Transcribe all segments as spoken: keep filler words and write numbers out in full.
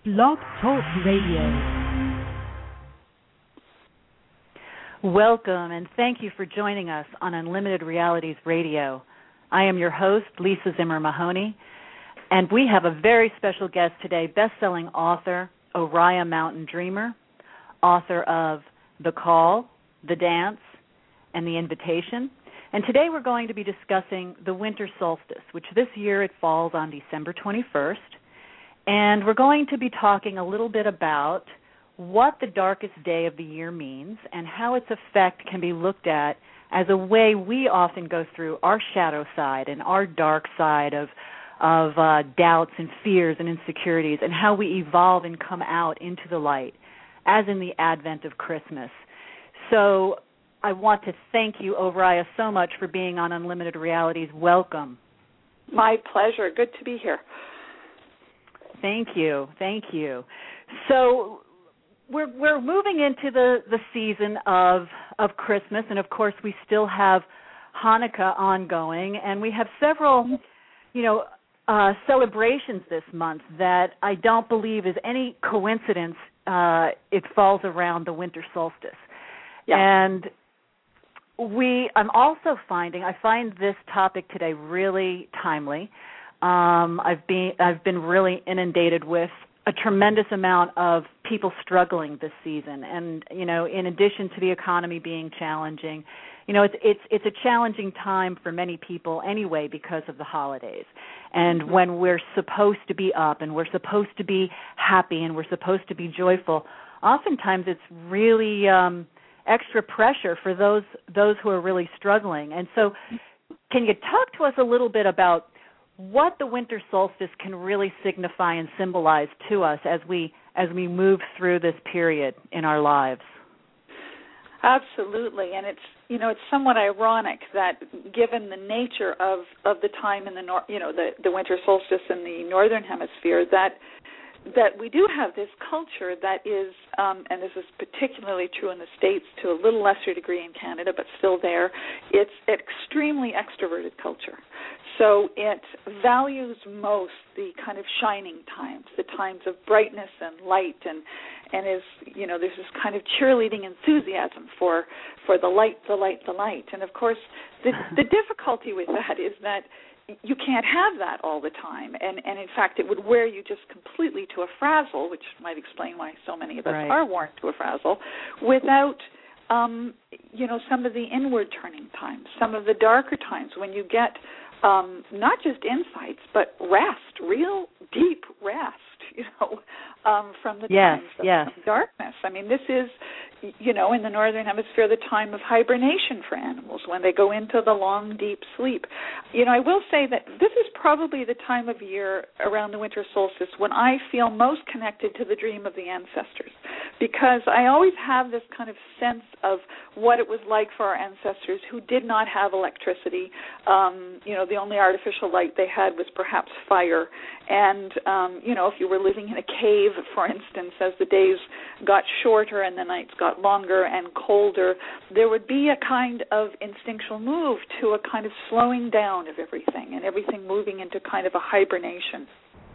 Blog Talk Radio. Welcome and thank you for joining us on Unlimited Realities Radio. I am your host, Lisa Zimmer Mahoney, and we have a very special guest today, best-selling author, Oriah Mountain Dreamer, author of The Call, The Dance, and The Invitation. And today we're going to be discussing the winter solstice, which this year it falls on December twenty-first. And we're going to be talking a little bit about what the darkest day of the year means and how its effect can be looked at as a way we often go through our shadow side and our dark side of of uh, doubts and fears and insecurities, and how we evolve and come out into the light, as in the advent of Christmas. So I want to thank you, Oriah, so much for being on Unlimited Realities. Welcome. My pleasure. Good to be here. Thank you. Thank you. So we're we're moving into the, the season of of Christmas, and of course we still have Hanukkah ongoing, and we have several, you know, uh, celebrations this month that I don't believe is any coincidence. Uh, it falls around the winter solstice, yeah. and we. I'm also finding I find this topic today really timely. Um, I've been I've been really inundated with a tremendous amount of people struggling this season, and you know, in addition to the economy being challenging, you know, it's it's it's a challenging time for many people anyway because of the holidays. And mm-hmm. when we're supposed to be up and we're supposed to be happy and we're supposed to be joyful, oftentimes it's really um, extra pressure for those those who are really struggling. And so, can you talk to us a little bit about what the winter solstice can really signify and symbolize to us as we as we move through this period in our lives? Absolutely, and it's you know it's somewhat ironic that given the nature of, of the time in the nor- you know the, the winter solstice in the northern hemisphere that that we do have this culture that is, um, and this is particularly true in the States to a little lesser degree in Canada, but still there, it's extremely extroverted culture. So it values most the kind of shining times, the times of brightness and light, and and is, you know, there's this kind of cheerleading enthusiasm for for the light, the light, the light. And of course, the the difficulty with that is that you can't have that all the time, and, and in fact, it would wear you just completely to a frazzle, which might explain why so many of us right. are worn to a frazzle, without, um, you know, some of the inward turning times, some of the darker times when you get um, not just insights, but rest, real deep rest, you know, um, from the yes, times of yes. darkness. I mean, this is, you know, in the northern hemisphere, the time of hibernation for animals when they go into the long, deep sleep. You know, I will say that this is probably the time of year around the winter solstice when I feel most connected to the dream of the ancestors, because I always have this kind of sense of what it was like for our ancestors who did not have electricity. Um, you know, the only artificial light they had was perhaps fire. And, um, you know, if you were living in a cave, for instance, as the days got shorter and the nights got longer and colder, there would be a kind of instinctual move to a kind of slowing down of everything and everything moving into kind of a hibernation.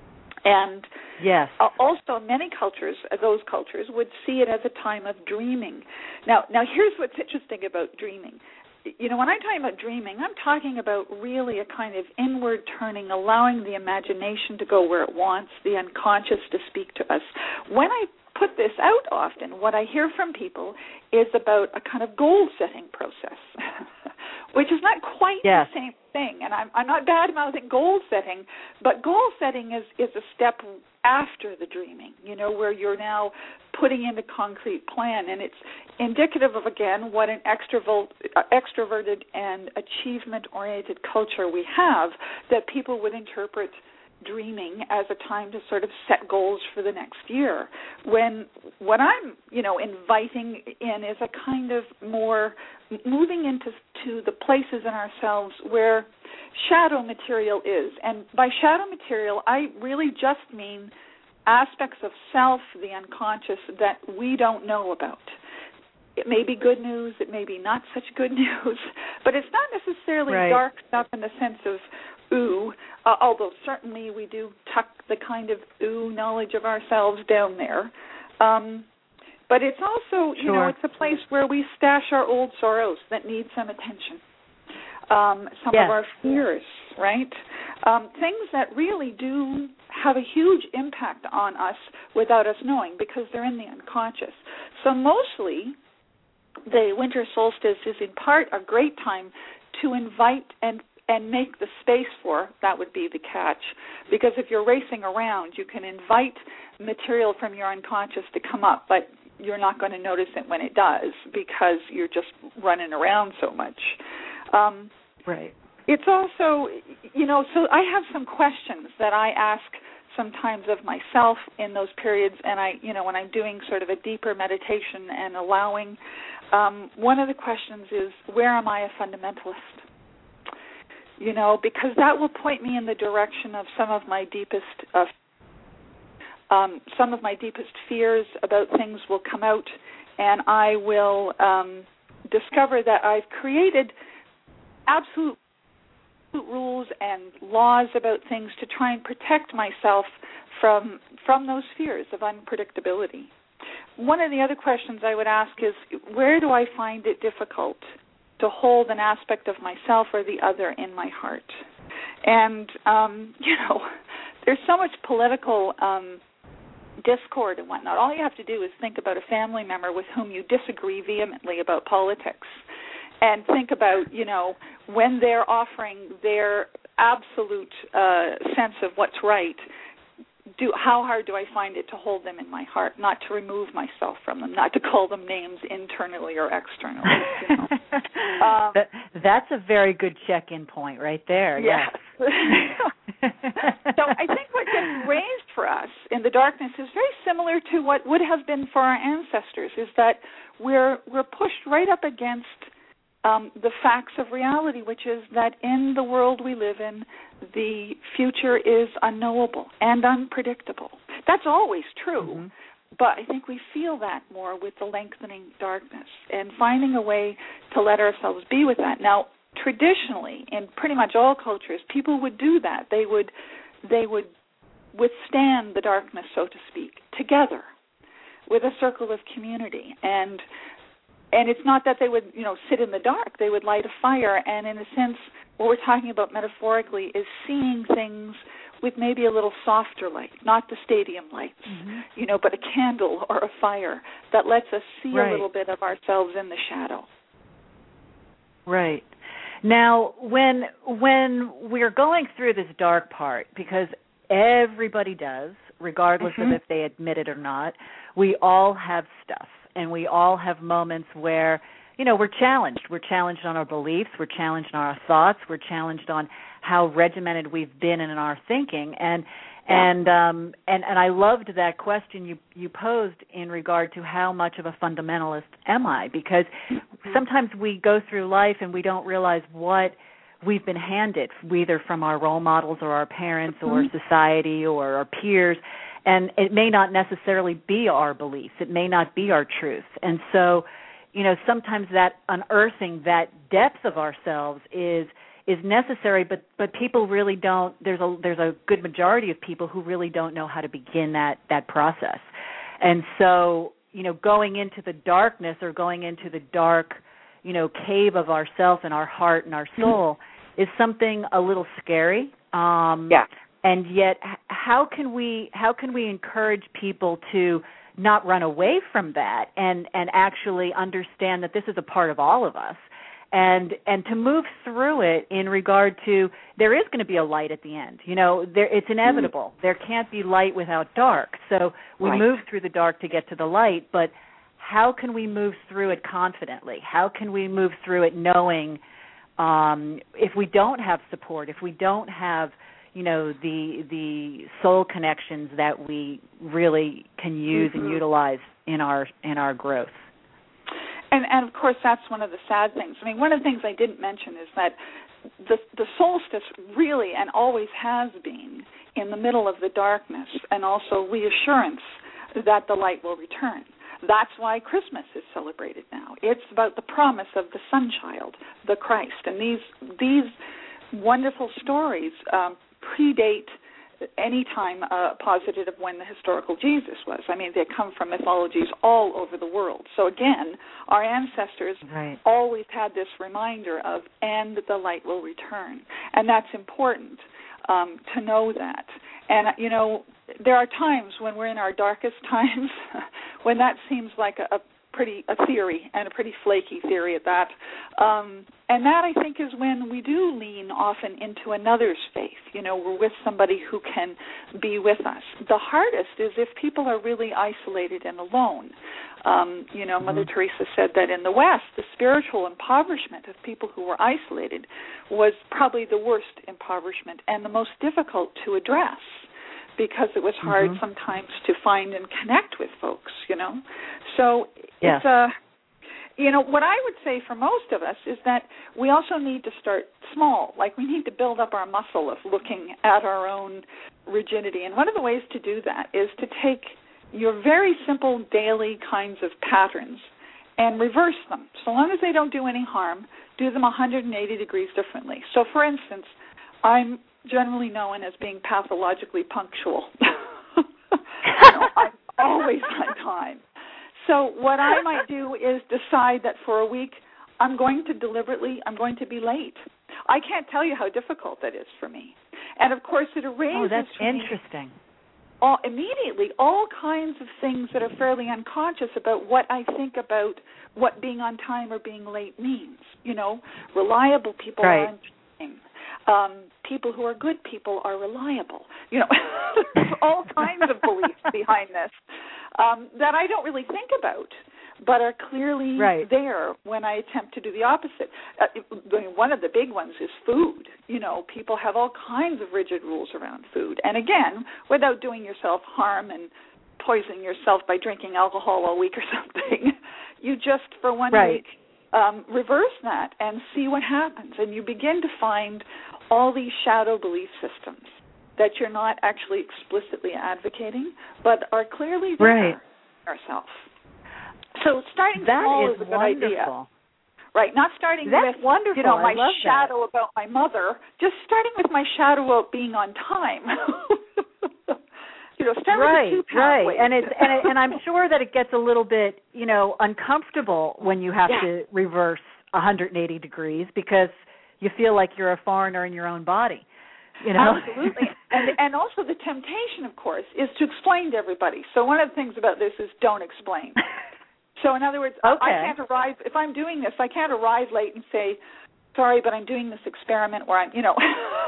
And yes. also many cultures, those cultures, would see it as a time of dreaming. Now, now here's what's interesting about dreaming. You know, when I'm talking about dreaming, I'm talking about really a kind of inward turning, allowing the imagination to go where it wants, the unconscious to speak to us. When I put this out often, what I hear from people is about a kind of goal-setting process, which is not quite yes. the same thing. And I'm, I'm not bad-mouthing goal-setting, but goal-setting is, is a step after the dreaming, you know, where you're now putting in a concrete plan. And it's indicative of, again, what an extrovert, uh, extroverted and achievement-oriented culture we have, that people would interpret dreaming as a time to sort of set goals for the next year. When what I'm, you know, inviting in is a kind of more moving into to the places in ourselves where shadow material is. And by shadow material, I really just mean aspects of self, the unconscious, that we don't know about. It may be good news, it may be not such good news, but it's not necessarily right. dark stuff in the sense of ooh, uh, although certainly we do tuck the kind of ooh knowledge of ourselves down there. Um, but it's also, you sure. know, it's a place where we stash our old sorrows that need some attention. Um, some yes. of our fears, right? Um, things that really do have a huge impact on us without us knowing because they're in the unconscious. So mostly the winter solstice is in part a great time to invite and and make the space for, that would be the catch, because if you're racing around, you can invite material from your unconscious to come up, but you're not going to notice it when it does because you're just running around so much. Um, right. It's also, you know, so I have some questions that I ask sometimes of myself in those periods, and I, you know, when I'm doing sort of a deeper meditation and allowing, um, one of the questions is, where am I a fundamentalist? You know, because that will point me in the direction of some of my deepest, uh, um, some of my deepest fears about things will come out, and I will um, discover that I've created absolute rules and laws about things to try and protect myself from from those fears of unpredictability. One of the other questions I would ask is, where do I find it difficult to hold an aspect of myself or the other in my heart? And, um, you know, there's so much political um, discord and whatnot. All you have to do is think about a family member with whom you disagree vehemently about politics, and think about, you know, when they're offering their absolute uh, sense of what's right, do how hard do I find it to hold them in my heart, not to remove myself from them, not to call them names internally or externally. You know? um, that, that's a very good check-in point right there. Yes. yes. So I think what gets raised for us in the darkness is very similar to what would have been for our ancestors, is that we're we're pushed right up against Um, the facts of reality, which is that in the world we live in, the future is unknowable and unpredictable. That's always true, mm-hmm. but I think we feel that more with the lengthening darkness and finding a way to let ourselves be with that. Now, traditionally, in pretty much all cultures, people would do that. They would, they would withstand the darkness, so to speak, together with a circle of community. And And it's not that they would, you know, sit in the dark. They would light a fire, and in a sense, what we're talking about metaphorically is seeing things with maybe a little softer light, not the stadium lights, mm-hmm. you know, but a candle or a fire that lets us see right. a little bit of ourselves in the shadow. Right. Now, when when we're going through this dark part, because everybody does, regardless mm-hmm. of if they admit it or not, we all have stuff. And we all have moments where, you know, we're challenged. We're challenged on our beliefs. We're challenged on our thoughts. We're challenged on how regimented we've been in our thinking. And yeah. and um, and and I loved that question you you posed in regard to how much of a fundamentalist am I? Because sometimes we go through life and we don't realize what we've been handed, either from our role models or our parents mm-hmm. or society or our peers. And it may not necessarily be our beliefs. It may not be our truth. And so, you know, sometimes that unearthing that depth of ourselves is is necessary, but, but people really don't, there's a there's a good majority of people who really don't know how to begin that, that process. And so, you know, going into the darkness or going into the dark, you know, cave of ourself and our heart and our soul mm-hmm. is something a little scary. Um, yeah. And yet, how can we how can we encourage people to not run away from that and, and actually understand that this is a part of all of us, and and to move through it in regard to there is going to be a light at the end. You know, there, it's inevitable. Mm-hmm. There can't be light without dark. So we right. move through the dark to get to the light, but how can we move through it confidently? How can we move through it knowing um, if we don't have support, if we don't have you know, the the soul connections that we really can use mm-hmm. and utilize in our in our growth. And and of course that's one of the sad things. I mean, one of the things I didn't mention is that the the solstice really and always has been in the middle of the darkness, and also reassurance that the light will return. That's why Christmas is celebrated now. It's about the promise of the Sun Child, the Christ, and these these wonderful stories um, predate any time uh, posited of when the historical Jesus was. I mean, they come from mythologies all over the world. So again, our ancestors right. always had this reminder of, and the light will return. And that's important um, to know that. And, you know, there are times when we're in our darkest times when that seems like a, a pretty a theory, and a pretty flaky theory at that. Um, and that, I think, is when we do lean often into another's faith. You know, we're with somebody who can be with us. The hardest is if people are really isolated and alone. Um, you know, mm-hmm. Mother Teresa said that in the West, the spiritual impoverishment of people who were isolated was probably the worst impoverishment and the most difficult to address, because it was hard mm-hmm. sometimes to find and connect with folks, you know. So yes. it's a, you know, what I would say for most of us is that we also need to start small. Like, we need to build up our muscle of looking at our own rigidity. And one of the ways to do that is to take your very simple daily kinds of patterns and reverse them. So long as they don't do any harm, do them one hundred eighty degrees differently. So, for instance, I'm generally known as being pathologically punctual. you know, I'm always on time. So what I might do is decide that for a week I'm going to deliberately, I'm going to be late. I can't tell you how difficult that is for me. And, of course, it erases oh, that's for interesting. me all, immediately all kinds of things that are fairly unconscious about what I think about what being on time or being late means. You know, reliable people right. are on time. Um, people who are good people are reliable. You know, there's all kinds of beliefs behind this um, that I don't really think about, but are clearly right. there when I attempt to do the opposite. Uh, one of the big ones is food. You know, people have all kinds of rigid rules around food. And again, without doing yourself harm and poisoning yourself by drinking alcohol all week or something, you just, for one right. week, Um, reverse that and see what happens. And you begin to find all these shadow belief systems that you're not actually explicitly advocating, but are clearly there right. yourself. So starting that small is is a good wonderful. idea. Right, not starting That's with, wonderful. you know, my I love shadow that. about my mother, just starting with my shadow about being on time. You know, start right, with a two-pound right, weight. and it's and, it, and I'm sure that it gets a little bit, you know, uncomfortable when you have yeah. to reverse one hundred eighty degrees because you feel like you're a foreigner in your own body, you know. Absolutely, and and also the temptation, of course, is to explain to everybody. So one of the things about this is don't explain. So in other words, okay. I can't arrive if I'm doing this. I can't arrive late and say, "Sorry, but I'm doing this experiment where I'm," you know.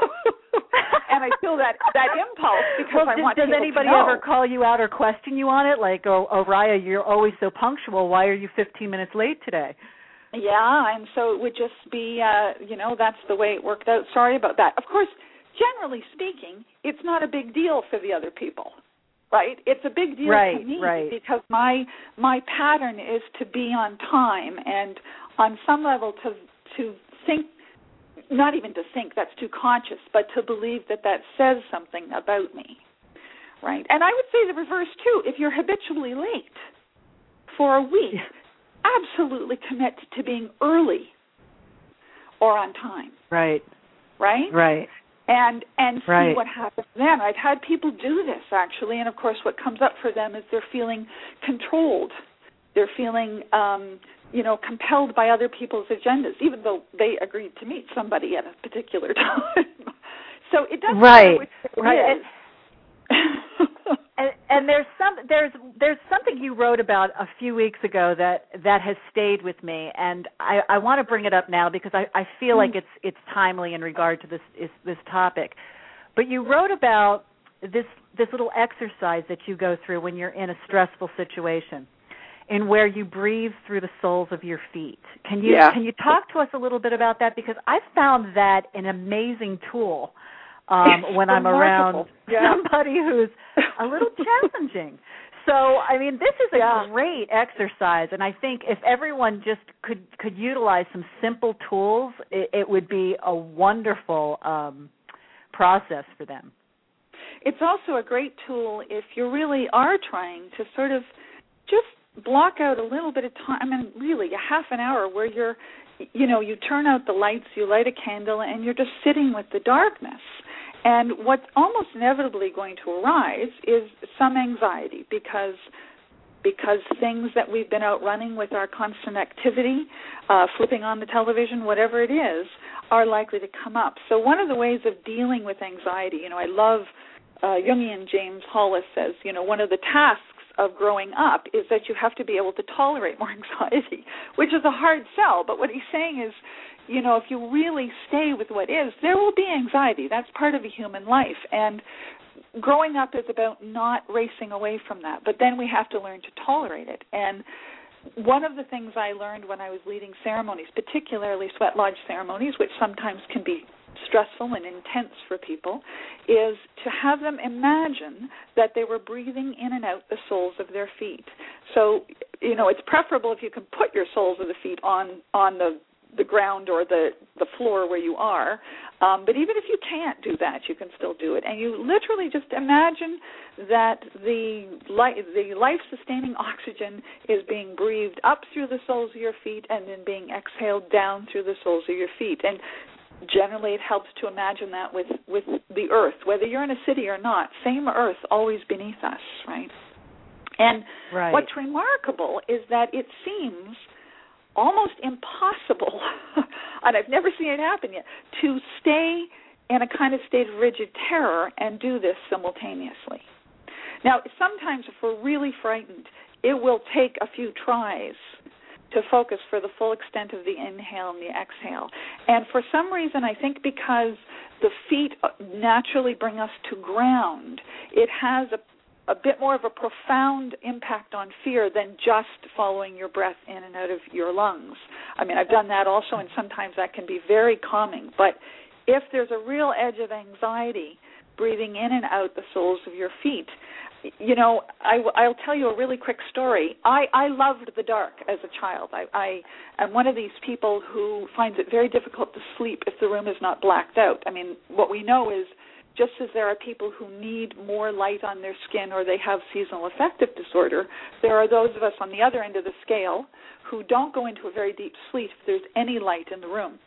And I feel that, that impulse because well, I does, want does people anybody to know. ever call you out or question you on it? Like, oh, oh, Raya, you're always so punctual. Why are you fifteen minutes late today? Yeah, and so it would just be, uh, you know, that's the way it worked out. Sorry about that. Of course, generally speaking, it's not a big deal for the other people, right? It's a big deal right, to me right. because my my pattern is to be on time and on some level to to think. Not even to think, that's too conscious, but to believe that that says something about me, right? And I would say the reverse, too. If you're habitually late for a week, absolutely commit to being early or on time. Right. Right? Right. And and see right. what happens then. I've had people do this, actually, and, of course, what comes up for them is they're feeling controlled. They're feeling... Um, you know, compelled by other people's agendas, even though they agreed to meet somebody at a particular time. So it doesn't right. matter which it right. is. and, and there's some there's there's something you wrote about a few weeks ago that, that has stayed with me, and I, I want to bring it up now because I, I feel mm. like it's it's timely in regard to this is, this topic. But you wrote about this this little exercise that you go through when you're in a stressful situation, in where you breathe through the soles of your feet. Can you yeah. can you talk to us a little bit about that? Because I found that an amazing tool um, when I'm around yeah. somebody who's a little challenging. So, I mean, this is a yeah. great exercise, and I think if everyone just could, could utilize some simple tools, it, it would be a wonderful um, process for them. It's also a great tool if you really are trying to sort of just block out a little bit of time, I mean, really a half an hour where you're you know, you turn out the lights, you light a candle, and you're just sitting with the darkness. And what's almost inevitably going to arise is some anxiety because because things that we've been out running with our constant activity, uh, flipping on the television, whatever it is, are likely to come up. So one of the ways of dealing with anxiety, you know, I love uh, Jungian James Hollis says, you know, one of the tasks of growing up is that you have to be able to tolerate more anxiety, which is a hard sell. But what he's saying is, you know, if you really stay with what is, there will be anxiety. That's part of a human life. And growing up is about not racing away from that. But then we have to learn to tolerate it. And one of the things I learned when I was leading ceremonies, particularly sweat lodge ceremonies, which sometimes can be stressful and intense for people, is to have them imagine that they were breathing in and out the soles of their feet. So, you know, it's preferable if you can put your soles of the feet on on the the ground or the, the floor where you are. Um, but even if you can't do that, you can still do it. And you literally just imagine that the, li- the life-sustaining oxygen is being breathed up through the soles of your feet and then being exhaled down through the soles of your feet. And generally it helps to imagine that with, with the earth, whether you're in a city or not, same earth always beneath us, right? And right. What's remarkable is that it seems almost impossible, and I've never seen it happen yet, to stay in a kind of state of rigid terror and do this simultaneously. Now, sometimes if we're really frightened, it will take a few tries to focus for the full extent of the inhale and the exhale. And for some reason, I think because the feet naturally bring us to ground, it has a a bit more of a profound impact on fear than just following your breath in and out of your lungs. I mean, I've done that also, and sometimes that can be very calming. But if there's a real edge of anxiety, breathing in and out the soles of your feet, you know, I, I'll tell you a really quick story. I, I loved the dark as a child. I, I am one of these people who finds it very difficult to sleep if the room is not blacked out. I mean, what we know is just as there are people who need more light on their skin or they have seasonal affective disorder, there are those of us on the other end of the scale who don't go into a very deep sleep if there's any light in the room.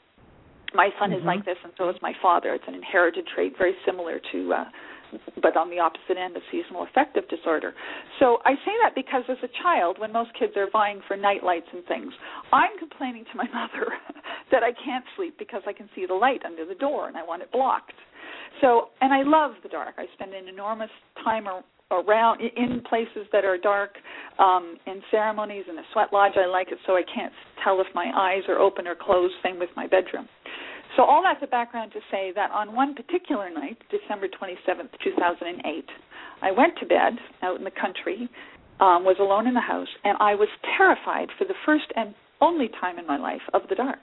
My son mm-hmm. is like this, and so is my father. It's an inherited trait very similar to, uh, but on the opposite end of seasonal affective disorder. So I say that because as a child, when most kids are vying for night lights and things, I'm complaining to my mother that I can't sleep because I can see the light under the door and I want it blocked. So, and I love the dark. I spend an enormous time ar- around in places that are dark, um, in ceremonies, in a sweat lodge. I like it so I can't tell if my eyes are open or closed, same with my bedroom. So all that's a background to say that on one particular night, December twenty-seventh, two thousand eight, I went to bed out in the country, um, was alone in the house, and I was terrified for the first and only time in my life of the dark.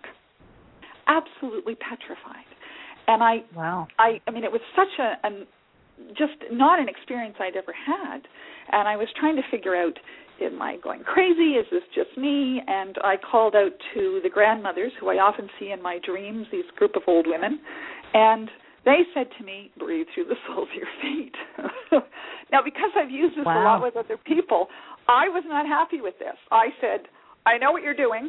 Absolutely petrified. And I, wow. I, I mean, it was such a, a, just not an experience I'd ever had. And I was trying to figure out, am I going crazy? Is this just me? And I called out to the grandmothers, who I often see in my dreams, these group of old women, and they said to me, breathe through the soles of your feet. Now, because I've used this wow. a lot with other people, I was not happy with this. I said, I know what you're doing.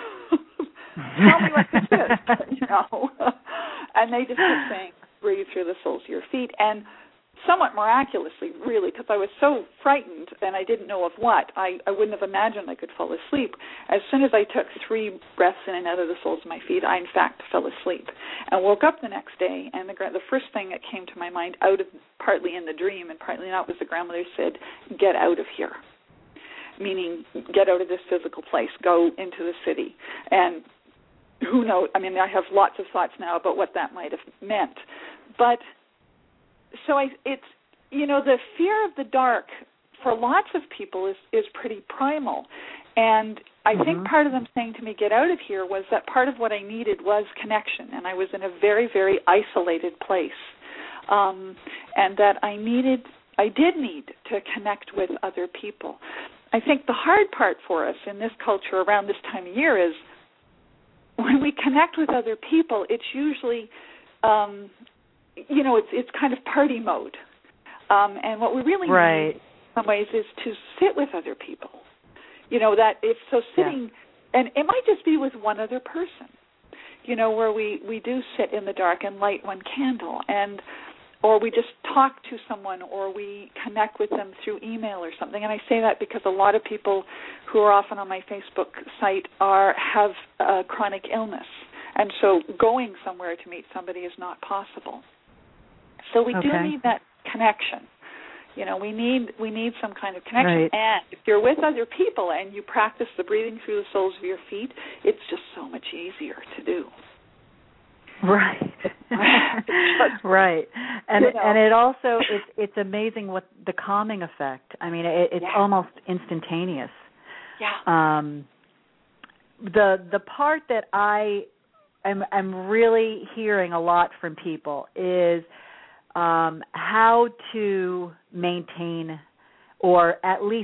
Tell me what this is, you know. And they just kept saying, breathe through the soles of your feet. And somewhat miraculously, really, because I was so frightened and I didn't know of what, I, I wouldn't have imagined I could fall asleep. As soon as I took three breaths in and out of the soles of my feet, I, in fact, fell asleep and woke up the next day. And the, the first thing that came to my mind, out of partly in the dream and partly not, was the grandmother said, get out of here, meaning get out of this physical place, go into the city. And who knows, I mean, I have lots of thoughts now about what that might have meant. But so I, it's, you know, the fear of the dark for lots of people is, is pretty primal. And I mm-hmm. think part of them saying to me, get out of here, was that part of what I needed was connection. And I was in a very, very isolated place. Um, and that I needed, I did need to connect with other people. I think the hard part for us in this culture around this time of year is when we connect with other people, it's usually, um, you know, it's it's kind of party mode. Um, and what we really right. need in some ways is to sit with other people. You know, that if so sitting and it might just be with one other person, you know, where we, we do sit in the dark and light one candle, and or we just talk to someone, or we connect with them through email or something. And I say that because a lot of people who are often on my Facebook site are have a chronic illness, and so going somewhere to meet somebody is not possible. So we okay. do need that connection. You know, we need we need some kind of connection. Right. And if you're with other people and you practice the breathing through the soles of your feet, it's just so much easier to do. Right. Right. And you know. and it also it's it's amazing what the calming effect. I mean, it, it's yeah. almost instantaneous. Yeah. Um the the part that I am am really hearing a lot from people is um how to maintain, or at least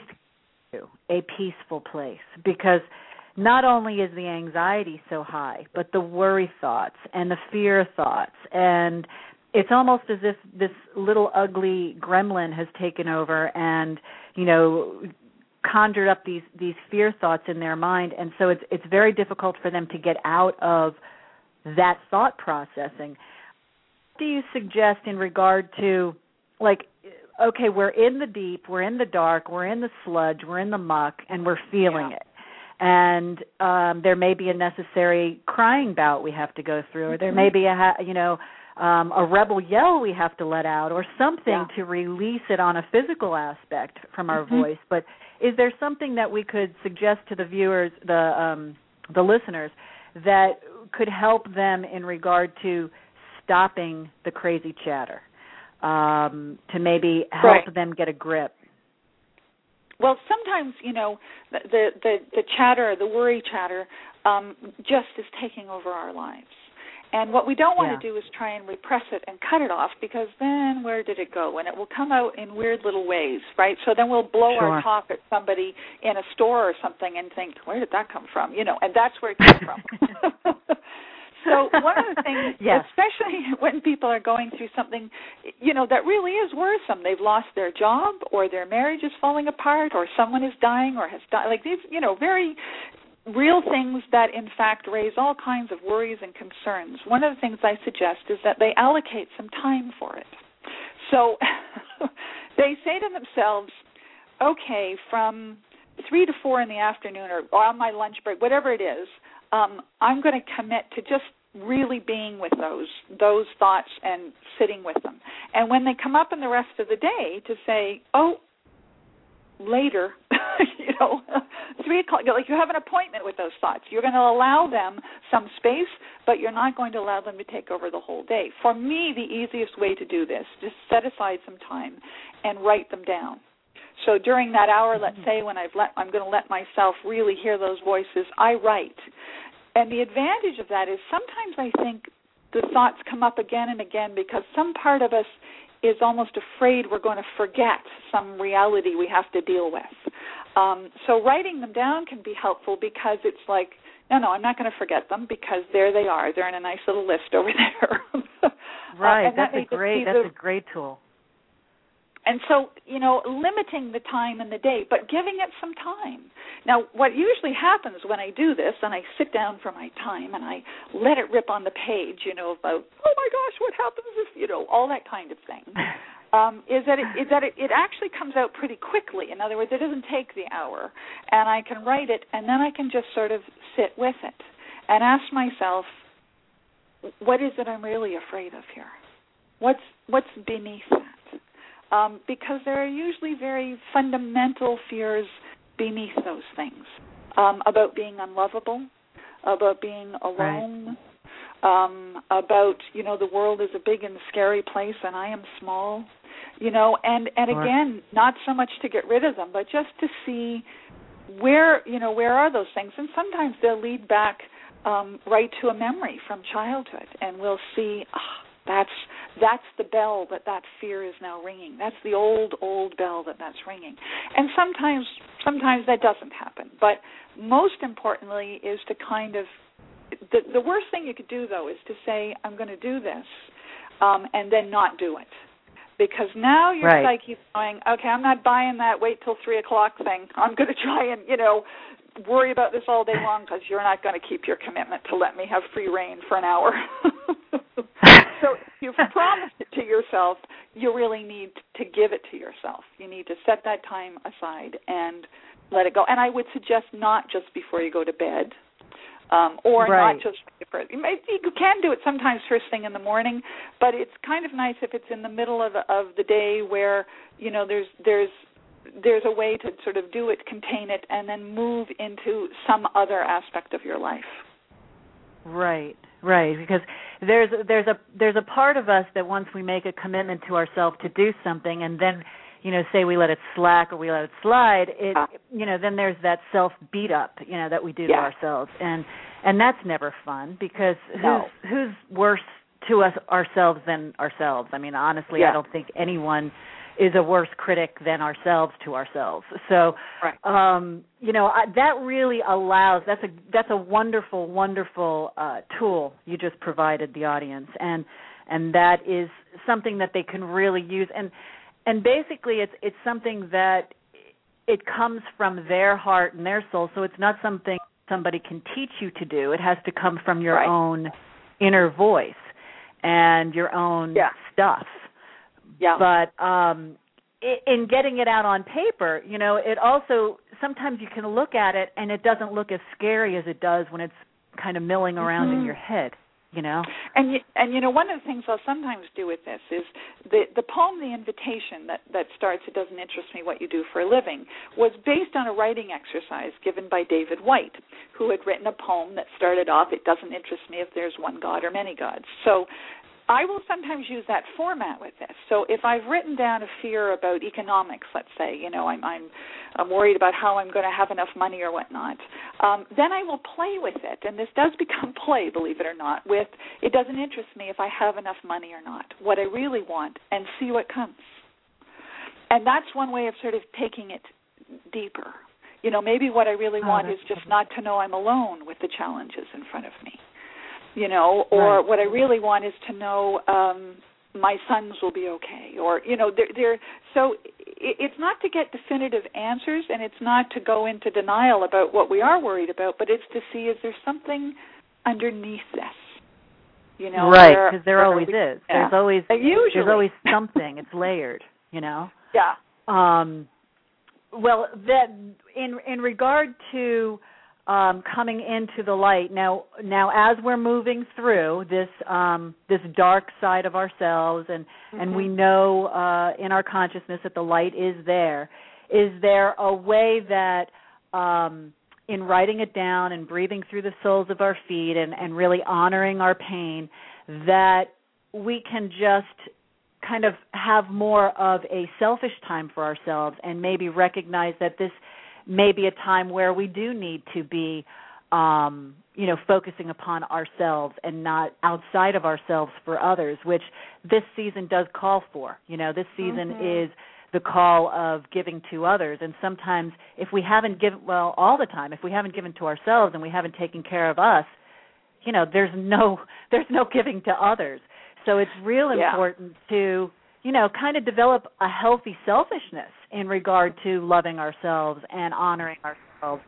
a peaceful place, because not only is the anxiety so high, but the worry thoughts and the fear thoughts. And it's almost as if this little ugly gremlin has taken over and, you know, conjured up these, these fear thoughts in their mind. And so it's it's very difficult for them to get out of that thought processing. What do you suggest in regard to, like, okay, we're in the deep, we're in the dark, we're in the sludge, we're in the muck, and we're feeling yeah. it. And um, there may be a necessary crying bout we have to go through, or there may be a, you know, um, a rebel yell we have to let out, or something yeah. to release it on a physical aspect from our mm-hmm. voice. But is there something that we could suggest to the viewers, the um, the listeners, that could help them in regard to stopping the crazy chatter, um, to maybe help right. them get a grip? Well, sometimes, you know, the the, the, the chatter, the worry chatter, um, just is taking over our lives. And what we don't want yeah. to do is try and repress it and cut it off, because then where did it go? And it will come out in weird little ways, right? So then we'll blow sure. our top at somebody in a store or something and think, where did that come from? You know, and that's where it came from. So one of the things, yes. especially when people are going through something, you know, that really is worrisome. They've lost their job, or their marriage is falling apart, or someone is dying or has died. Like these, you know, very real things that, in fact, raise all kinds of worries and concerns. One of the things I suggest is that they allocate some time for it. So they say to themselves, okay, from three to four in the afternoon, or, or on my lunch break, whatever it is, um, I'm going to commit to just really being with those those thoughts and sitting with them. And when they come up in the rest of the day, to say, oh, later, you know, three o'clock, like you have an appointment with those thoughts. You're going to allow them some space, but you're not going to allow them to take over the whole day. For me, the easiest way to do this, just set aside some time and write them down. So during that hour, let's say, when I've let, I'm going to let myself really hear those voices, I write. And the advantage of that is sometimes I think the thoughts come up again and again because some part of us is almost afraid we're going to forget some reality we have to deal with. Um, so writing them down can be helpful because it's like, no, no, I'm not going to forget them because there they are. They're in a nice little list over there. Right. uh, that's that a great. That's the, a great tool. And so, you know, limiting the time in the day, but giving it some time. Now, what usually happens when I do this, and I sit down for my time and I let it rip on the page, you know, about, oh my gosh, what happens if, you know, all that kind of thing, um, is that, it, is that it, it actually comes out pretty quickly. In other words, it doesn't take the hour, and I can write it, and then I can just sort of sit with it and ask myself, what is it I'm really afraid of here? What's what's beneath that? Um, because there are usually very fundamental fears beneath those things, um, about being unlovable, about being alone, right. um, about, you know, the world is a big and scary place and I am small, you know, and, and sure. again, not so much to get rid of them, but just to see where, you know, where are those things. And sometimes they'll lead back um, right to a memory from childhood, and we'll see, ah, That's that's the bell that that fear is now ringing. That's the old, old bell that that's ringing. And sometimes sometimes that doesn't happen. But most importantly is to kind of, the, the worst thing you could do, though, is to say, I'm going to do this, um, and then not do it. because now your right. psyche's going, okay, I'm not buying that wait till three o'clock thing. I'm going to try and, you know, worry about this all day long because you're not going to keep your commitment to let me have free reign for an hour. So if you've promised it to yourself, you really need to give it to yourself. You need to set that time aside and let it go. And I would suggest not just before you go to bed. Um, or right. not just for, you, may, you can do it sometimes first thing in the morning, but it's kind of nice if it's in the middle of, of the day where, you know, there's there's there's a way to sort of do it, contain it, and then move into some other aspect of your life. Right, right, because there's there's a there's a part of us that once we make a commitment to ourselves to do something, and then, you know, say we let it slack or we let it slide, it, you know, then there's that self beat up, you know, that we do yeah. to ourselves, and and that's never fun because no. who's who's worse to us ourselves than ourselves? I mean, honestly, yeah. I don't think anyone is a worse critic than ourselves to ourselves. So, right. um, you know, I, that really allows. That's a that's a wonderful, wonderful uh, tool you just provided the audience, and and that is something that they can really use. And and basically, it's it's something that it comes from their heart and their soul. So it's not something somebody can teach you to do. It has to come from your right. own inner voice and your own yeah. stuff. Yeah. But um, in getting it out on paper, you know, it also, sometimes you can look at it and it doesn't look as scary as it does when it's kind of milling around mm-hmm. in your head, you know. And, you, and you know, one of the things I'll sometimes do with this is the, the poem, The Invitation, that, that starts, It Doesn't Interest Me What You Do for a Living, was based on a writing exercise given by David White, who had written a poem that started off, It doesn't interest me if there's one God or many gods. So I will sometimes use that format with this. So if I've written down a fear about economics, let's say, you know, I'm I'm, I'm worried about how I'm going to have enough money or whatnot, um, then I will play with it. And this does become play, believe it or not, with it doesn't interest me if I have enough money or not, what I really want, and see what comes. And that's one way of sort of taking it deeper. You know, maybe what I really oh, want is just not to know I'm alone with the challenges in front of me. You know, or right. what I really want is to know um, my sons will be okay. Or, you know, they're, they're so it, it's not to get definitive answers, and it's not to go into denial about what we are worried about, but it's to see, is there something underneath this? You know, right, because there always we, is. Yeah. There's always Usually. there's always something. It's layered, you know. Yeah. Um. Well, that in in regard to Um, coming into the light now. Now, as we're moving through this um, this dark side of ourselves, and mm-hmm. and we know uh, in our consciousness that the light is there. Is there a way that, um, in writing it down and breathing through the soles of our feet, and, and really honoring our pain, that we can just kind of have more of a selfish time for ourselves, and maybe recognize that this maybe a time where we do need to be, um, you know, focusing upon ourselves and not outside of ourselves for others, which this season does call for. You know, this season mm-hmm. is the call of giving to others. And sometimes if we haven't given, well, all the time, if we haven't given to ourselves and we haven't taken care of us, you know, there's no there's no giving to others. So it's real yeah. important to, you know, kind of develop a healthy selfishness in regard to loving ourselves and honoring ourselves.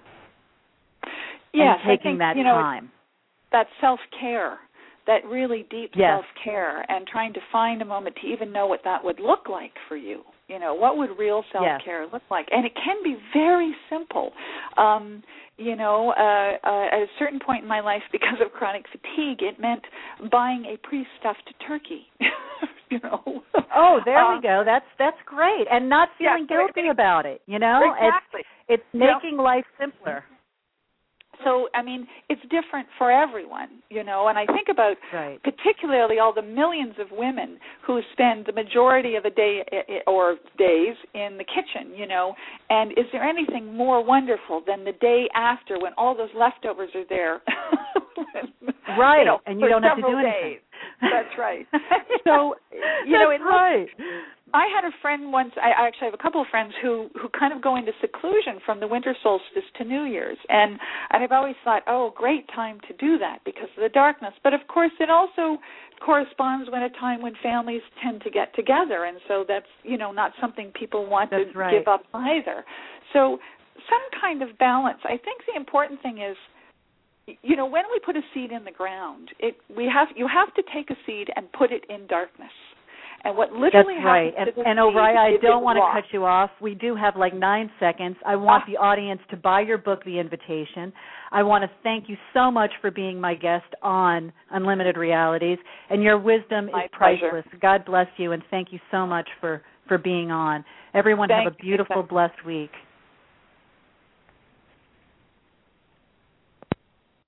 Yes, and taking I think, that you know, time. That self-care, that really deep yes. self-care, and trying to find a moment to even know what that would look like for you. You know, what would real self-care yes. look like? And it can be very simple. Um, you know, uh, uh, at a certain point in my life, because of chronic fatigue, it meant buying a pre-stuffed turkey. You know. Oh, there um, we go. That's that's great, and not feeling yeah, guilty it, about it. You know, exactly. It's, it's making yeah. life simpler. So, I mean, it's different for everyone, you know, and I think about right. particularly all the millions of women who spend the majority of the day or days in the kitchen, you know, and is there anything more wonderful than the day after when all those leftovers are there? Right, you know, and you don't have to do days. anything. That's right. So, you know, it right. looks, I had a friend once, I actually have a couple of friends who, who kind of go into seclusion from the winter solstice to New Year's. And, and I've always thought, oh, great time to do that because of the darkness. But, of course, it also corresponds with a time when families tend to get together. And so that's, you know, not something people want that's to right. give up either. So some kind of balance. I think the important thing is, you know, when we put a seed in the ground, it we have you have to take a seed and put it in darkness. And what literally That's right. happens And, to and O'Reilly, I don't want rock. to cut you off. We do have like nine seconds. I want ah. the audience to buy your book, The Invitation. I want to thank you so much for being my guest on Unlimited Realities. And your wisdom my is priceless. Pleasure. God bless you, and thank you so much for, for being on. Everyone thank have a beautiful, you. blessed week.